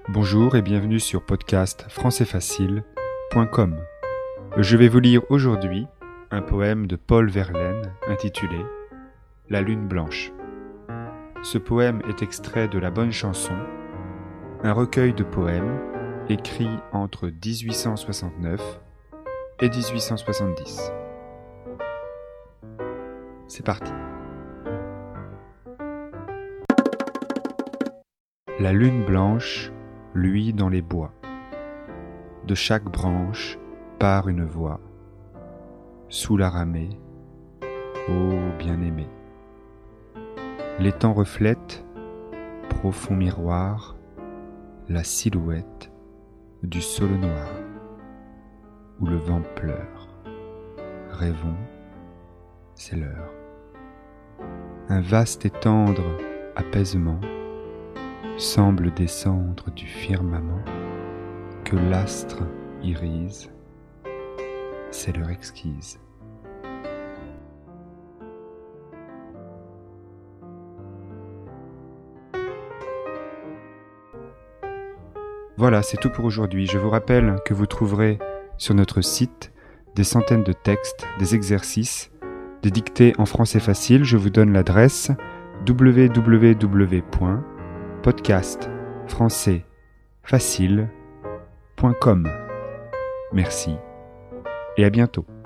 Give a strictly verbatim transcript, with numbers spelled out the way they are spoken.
Bonjour et bienvenue sur podcast français facile point com. Je vais vous lire aujourd'hui un poème de Paul Verlaine intitulé « La lune blanche ». Ce poème est extrait de La Bonne Chanson, un recueil de poèmes écrit entre dix-huit cent soixante-neuf et dix-huit cent soixante-dix. C'est parti. La lune blanche luit dans les bois. De chaque branche part une voix. Sous la ramée, ô bien-aimé. L'étang reflète, profond miroir, la silhouette du saule noir, où le vent pleure. Rêvons, c'est l'heure. Un vaste et tendre apaisement semble descendre du firmament, que l'astre irise, c'est l'heure exquise. Voilà, c'est tout pour aujourd'hui. Je vous rappelle que vous trouverez sur notre site des centaines de textes, des exercices, des dictées en français facile. Je vous donne l'adresse w w w point podcast français facile point com. Merci et à bientôt.